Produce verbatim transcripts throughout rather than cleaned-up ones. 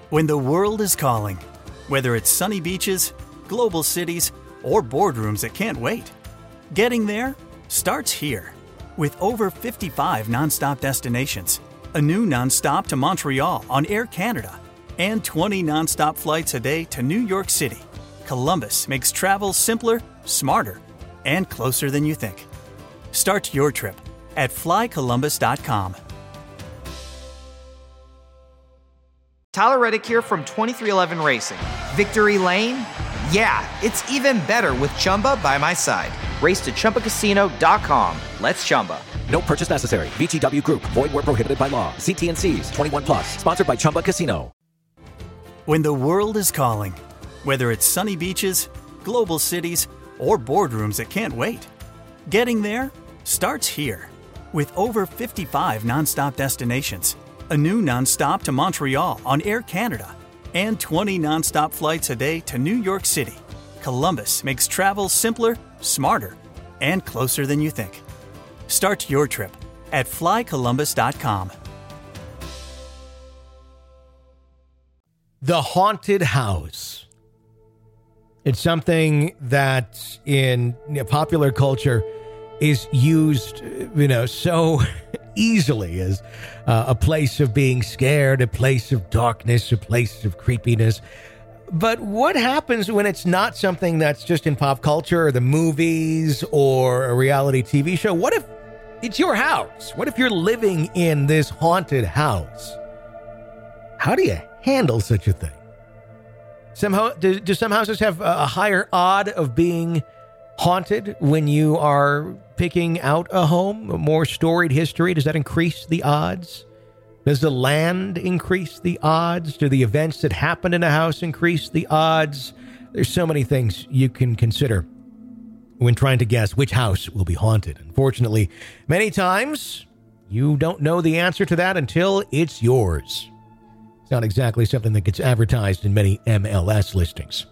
When the world is calling, whether it's sunny beaches, global cities, or boardrooms that can't wait, getting there starts here. With over fifty-five nonstop destinations, a new nonstop to Montreal on Air Canada, and twenty nonstop flights a day to New York City, Columbus makes travel simpler, smarter, and closer than you think. Start your trip at fly columbus dot com. Tyler Reddick here from twenty-three eleven Racing. Victory Lane? Yeah, it's even better with Chumba by my side. Race to Chumba Casino dot com. Let's Chumba. No purchase necessary. V G W Group. Void where prohibited by law. See T and C's. twenty-one plus. Sponsored by Chumba Casino. When the world is calling, whether it's sunny beaches, global cities, or boardrooms that can't wait, getting there starts here. With over fifty-five nonstop destinations, a new nonstop to Montreal on Air Canada, and twenty nonstop flights a day to New York City, Columbus makes travel simpler, smarter, and closer than you think. Start your trip at fly columbus dot com. The haunted house. It's something that in popular culture is used, you know, so easily as uh, a place of being scared, a place of darkness, a place of creepiness. But what happens when it's not something that's just in pop culture or the movies or a reality T V show? What if it's your house? What if you're living in this haunted house? How do you handle such a thing? Somehow, do, do some houses have a higher odd of being haunted when you are picking out a home? A more storied history, does that increase the odds? Does the land increase the odds? Do the events that happen in a house increase the odds? There's so many things you can consider when trying to guess which house will be haunted. Unfortunately, many times you don't know the answer to that until it's yours. It's not exactly something that gets advertised in many M L S listings.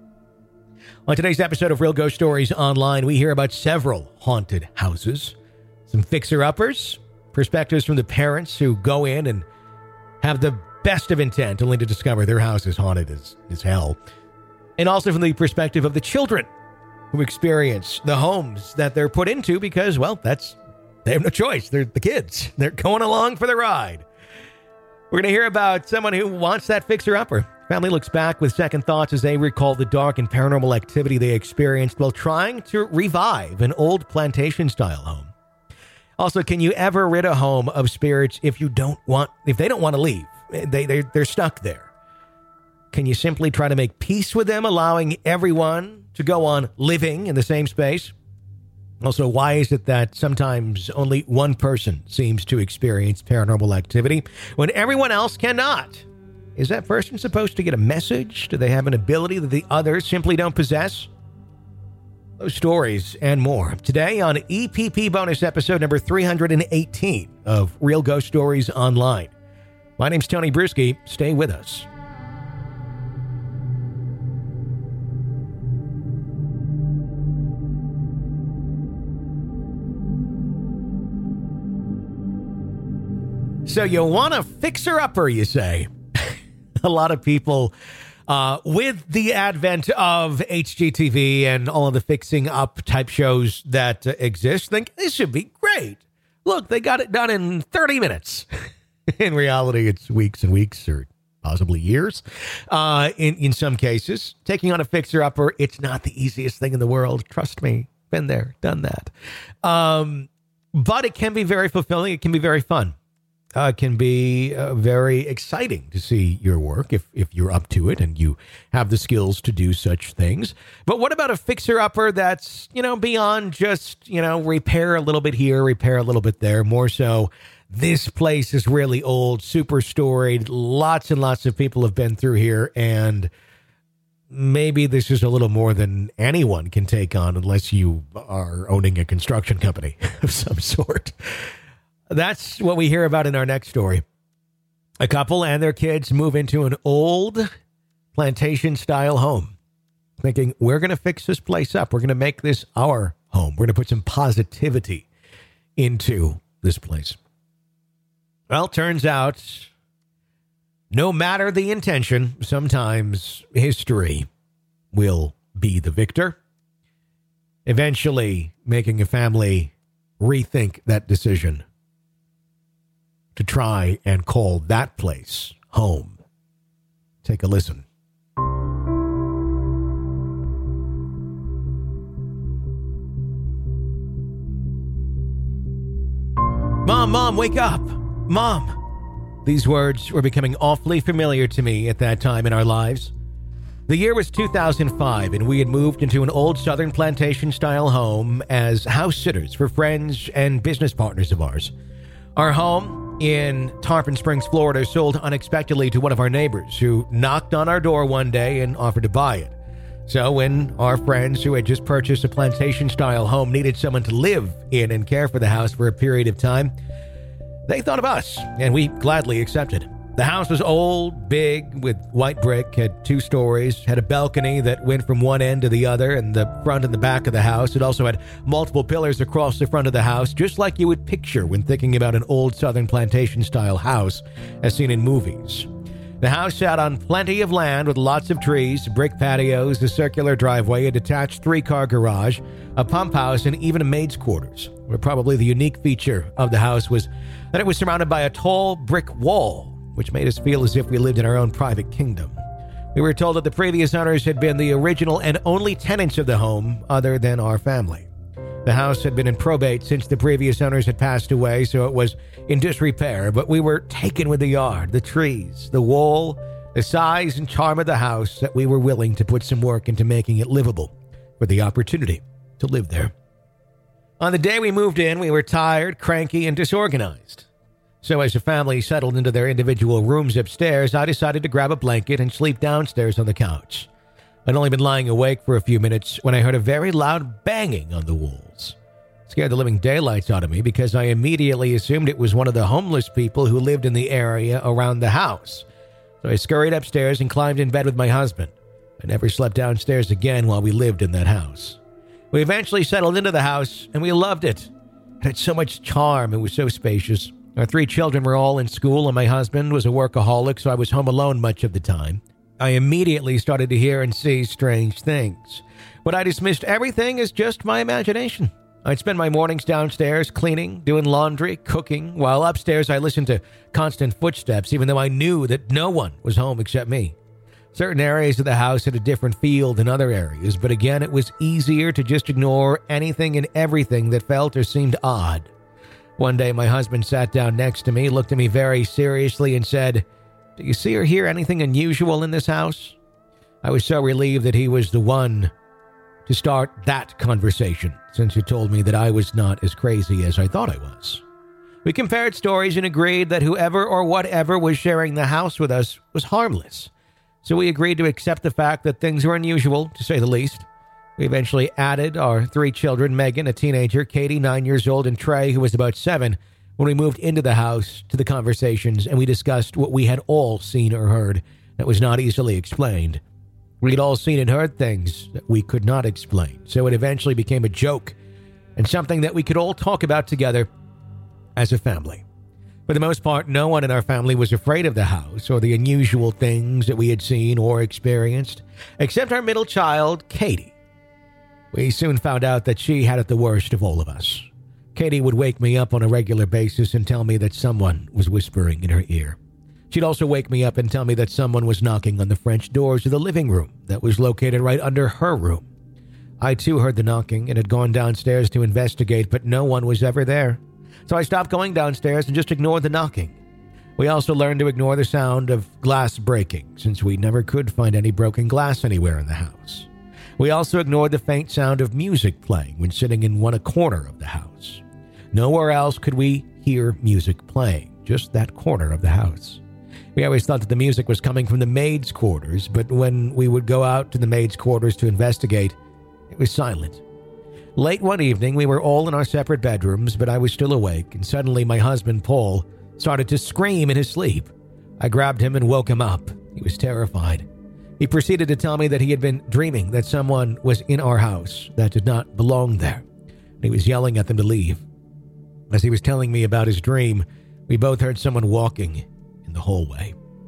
On today's episode of Real Ghost Stories Online, we hear about several haunted houses, some fixer-uppers, perspectives from the parents who go in and have the best of intent only to discover their house is haunted as, as hell, and also from the perspective of the children who experience the homes that they're put into because, well, that's they have no choice. They're the kids. They're going along for the ride. We're going to hear about someone who wants that fixer-upper. Family looks back with second thoughts as they recall the dark and paranormal activity they experienced while trying to revive an old plantation-style home. Also, can you ever rid a home of spirits if you don't want, if they don't want to leave? They, they, they're stuck there. Can you simply try to make peace with them, allowing everyone to go on living in the same space? Also, why is it that sometimes only one person seems to experience paranormal activity when everyone else cannot? Is that person supposed to get a message? Do they have an ability that the others simply don't possess? Those stories and more today on E P P bonus episode number three hundred eighteen of Real Ghost Stories Online. My name's Tony Bruschi. Stay with us. So you want a fixer-upper, you say? A lot of people, uh, with the advent of H G T V and all of the fixing up type shows that uh, exist, think this should be great. Look, they got it done in thirty minutes. In reality, it's weeks and weeks or possibly years. Uh, in, in some cases, taking on a fixer-upper, it's not the easiest thing in the world. Trust me, been there, done that. Um, but it can be very fulfilling. It can be very fun. Uh, can be uh, very exciting to see your work if, if you're up to it and you have the skills to do such things. But what about a fixer-upper that's, you know, beyond just, you know, repair a little bit here, repair a little bit there, more so this place is really old, super storied, lots and lots of people have been through here, and maybe this is a little more than anyone can take on unless you are owning a construction company of some sort. That's what we hear about in our next story. A couple and their kids move into an old plantation-style home, thinking, we're going to fix this place up. We're going to make this our home. We're going to put some positivity into this place. Well, turns out no matter the intention, sometimes history will be the victor, eventually making a family rethink that decision to try and call that place home. Take a listen. Mom, Mom, wake up! Mom! These words were becoming awfully familiar to me at that time in our lives. The year was two thousand five, and we had moved into an old Southern plantation-style home as house sitters for friends and business partners of ours. Our home in Tarpon Springs, Florida, sold unexpectedly to one of our neighbors who knocked on our door one day and offered to buy it. So when our friends who had just purchased a plantation-style home needed someone to live in and care for the house for a period of time, they thought of us, and we gladly accepted. The house was old, big, with white brick, had two stories, had a balcony that went from one end to the other, and the front and the back of the house. It also had multiple pillars across the front of the house, just like you would picture when thinking about an old Southern plantation-style house as seen in movies. The house sat on plenty of land with lots of trees, brick patios, a circular driveway, a detached three-car garage, a pump house, and even a maid's quarters. Where probably the unique feature of the house was that it was surrounded by a tall brick wall, which made us feel as if we lived in our own private kingdom. We were told that the previous owners had been the original and only tenants of the home other than our family. The house had been in probate since the previous owners had passed away, so it was in disrepair, but we were taken with the yard, the trees, the wall, the size and charm of the house that we were willing to put some work into making it livable for the opportunity to live there. On the day we moved in, we were tired, cranky, and disorganized. So as the family settled into their individual rooms upstairs, I decided to grab a blanket and sleep downstairs on the couch. I'd only been lying awake for a few minutes when I heard a very loud banging on the walls. It scared the living daylights out of me because I immediately assumed it was one of the homeless people who lived in the area around the house. So I scurried upstairs and climbed in bed with my husband. I never slept downstairs again while we lived in that house. We eventually settled into the house, and we loved it. It had so much charm. It was so spacious. Our three children were all in school, and my husband was a workaholic, so I was home alone much of the time. I immediately started to hear and see strange things, but I dismissed everything as just my imagination. I'd spend my mornings downstairs cleaning, doing laundry, cooking, while upstairs I listened to constant footsteps, even though I knew that no one was home except me. Certain areas of the house had a different feel than other areas, but again, it was easier to just ignore anything and everything that felt or seemed odd. One day, my husband sat down next to me, looked at me very seriously, and said, "Do you see or hear anything unusual in this house?" I was so relieved that he was the one to start that conversation, since he told me that I was not as crazy as I thought I was. We compared stories and agreed that whoever or whatever was sharing the house with us was harmless. So we agreed to accept the fact that things were unusual, to say the least. We eventually added our three children, Megan, a teenager, Katie, nine years old, and Trey, who was about seven, when we moved into the house, to the conversations, and we discussed what we had all seen or heard that was not easily explained. We had all seen and heard things that we could not explain, so it eventually became a joke and something that we could all talk about together as a family. For the most part, no one in our family was afraid of the house or the unusual things that we had seen or experienced, except our middle child, Katie. We soon found out that she had it the worst of all of us. Katie would wake me up on a regular basis and tell me that someone was whispering in her ear. She'd also wake me up and tell me that someone was knocking on the French doors of the living room that was located right under her room. I too heard the knocking and had gone downstairs to investigate, but no one was ever there. So I stopped going downstairs and just ignored the knocking. We also learned to ignore the sound of glass breaking, since we never could find any broken glass anywhere in the house. We also ignored the faint sound of music playing when sitting in one corner of the house. Nowhere else could we hear music playing, just that corner of the house. We always thought that the music was coming from the maid's quarters, but when we would go out to the maid's quarters to investigate, it was silent. Late one evening, we were all in our separate bedrooms, but I was still awake, and suddenly my husband, Paul, started to scream in his sleep. I grabbed him and woke him up. He was terrified. He proceeded to tell me that he had been dreaming that someone was in our house that did not belong there, and he was yelling at them to leave. As he was telling me about his dream, we both heard someone walking in the hallway.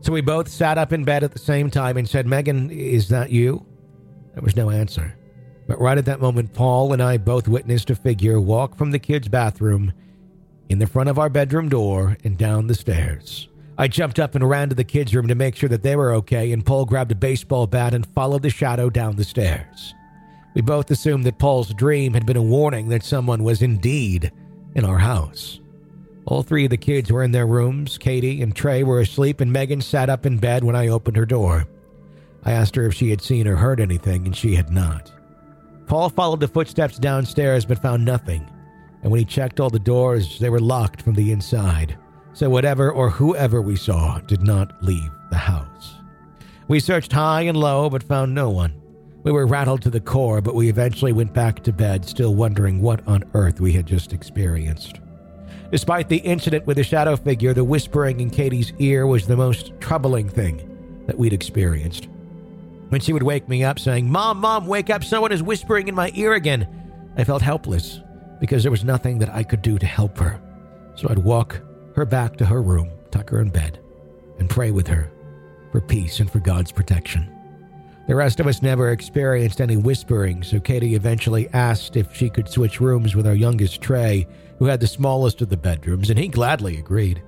So we both sat up in bed at the same time and said, "Megan, is that you?" There was no answer. But right at that moment, Paul and I both witnessed a figure walk from the kids' bathroom in the front of our bedroom door and down the stairs. I jumped up and ran to the kids' room to make sure that they were okay, and Paul grabbed a baseball bat and followed the shadow down the stairs. We both assumed that Paul's dream had been a warning that someone was indeed in our house. All three of the kids were in their rooms. Katie and Trey were asleep, and Megan sat up in bed when I opened her door. I asked her if she had seen or heard anything, and she had not. Paul followed the footsteps downstairs but found nothing, and when he checked all the doors, they were locked from the inside. So whatever or whoever we saw did not leave the house. We searched high and low but found no one. We were rattled to the core, but we eventually went back to bed, still wondering what on earth we had just experienced. Despite the incident with the shadow figure, the whispering in Katie's ear was the most troubling thing that we'd experienced. When she would wake me up saying, "Mom, Mom, wake up, someone is whispering in my ear again," I felt helpless because there was nothing that I could do to help her. So I'd walk her back to her room, tuck her in bed, and pray with her for peace and for God's protection. The rest of us never experienced any whispering, so Katie eventually asked if she could switch rooms with our youngest Trey, who had the smallest of the bedrooms, and he gladly agreed.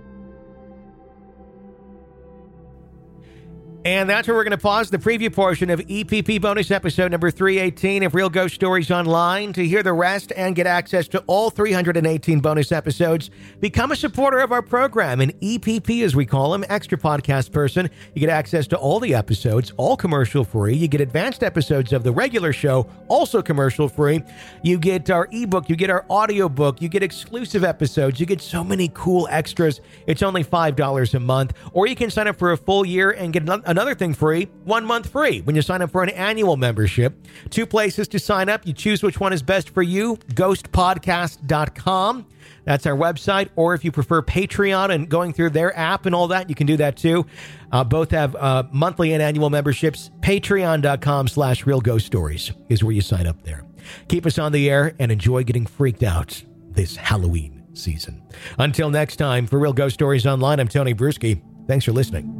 And that's where we're going to pause the preview portion of E P P bonus episode number three eighteen of Real Ghost Stories Online. To hear the rest and get access to all three hundred eighteen bonus episodes, become a supporter of our program, an E P P as we call him, extra podcast person. You get access to all the episodes, all commercial free. You get advanced episodes of the regular show, also commercial free. You get our ebook, you get our audiobook, you get exclusive episodes, you get so many cool extras. It's only five dollars a month, or you can sign up for a full year and get another Another thing free, one month free when you sign up for an annual membership. Two places to sign up. You choose which one is best for you, ghost podcast dot com. That's our website. Or if you prefer Patreon and going through their app and all that, you can do that too. Uh, both have uh, monthly and annual memberships. Patreon dot com slash Real Ghost Stories is where you sign up there. Keep us on the air and enjoy getting freaked out this Halloween season. Until next time, for Real Ghost Stories Online, I'm Tony Bruschi. Thanks for listening.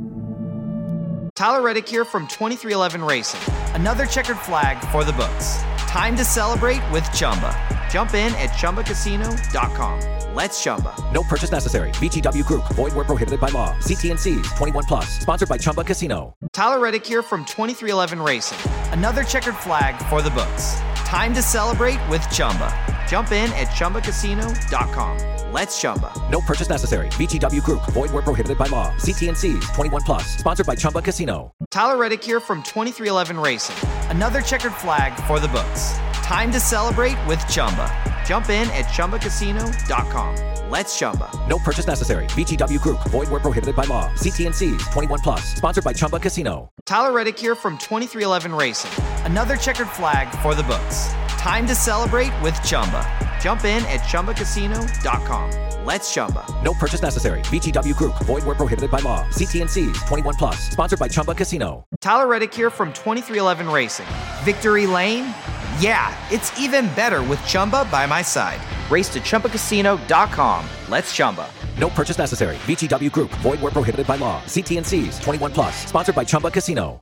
Tyler Reddick here from twenty-three eleven Racing. Another checkered flag for the books. Time to celebrate with Chumba. Jump in at Chumba Casino dot com. Let's Chumba. No purchase necessary. V G W Group. Void where prohibited by law. See T and C's. twenty-one plus. Sponsored by Chumba Casino. Tyler Reddick here from twenty-three eleven Racing. Another checkered flag for the books. Time to celebrate with Chumba. Jump in at Chumba Casino dot com. Let's Chumba. No purchase necessary. V G W Group. Void where prohibited by law. See T and C's. twenty-one plus. Sponsored by Chumba Casino. Tyler Reddick here from twenty-three eleven Racing. Another checkered flag for the books. Time to celebrate with Chumba. Jump in at Chumba Casino dot com. Let's Chumba. No purchase necessary. V G W Group. Void where prohibited by law. See T and C's. twenty-one plus. Sponsored by Chumba Casino. Tyler Reddick here from twenty-three eleven Racing. Another checkered flag for the books. Time to celebrate with Chumba. Jump in at Chumba Casino dot com. Let's Chumba. No purchase necessary. V G W Group. Void where prohibited by law. See T and C's. twenty-one plus. Sponsored by Chumba Casino. Tyler Reddick here from twenty-three eleven Racing. Victory Lane? Yeah, it's even better with Chumba by my side. Race to Chumba Casino dot com. Let's Chumba. No purchase necessary. V G W Group. Void where prohibited by law. See T and C's. twenty-one plus. Sponsored by Chumba Casino.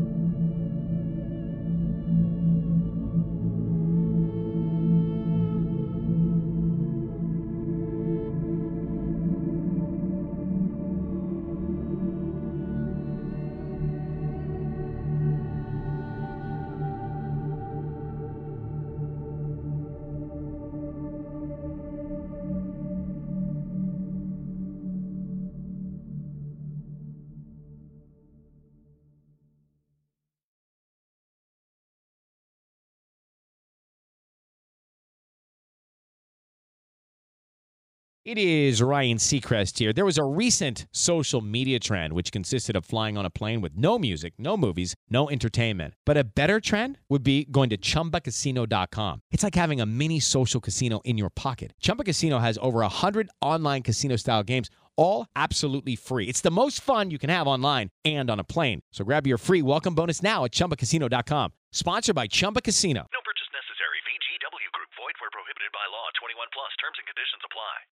It is Ryan Seacrest here. There was a recent social media trend which consisted of flying on a plane with no music, no movies, no entertainment. But a better trend would be going to Chumba Casino dot com. It's like having a mini social casino in your pocket. Chumba Casino has over one hundred online casino-style games, all absolutely free. It's the most fun you can have online and on a plane. So grab your free welcome bonus now at Chumba Casino dot com. Sponsored by Chumba Casino. No purchase necessary. V G W Group. Void where prohibited by law. twenty-one plus. Terms and conditions apply.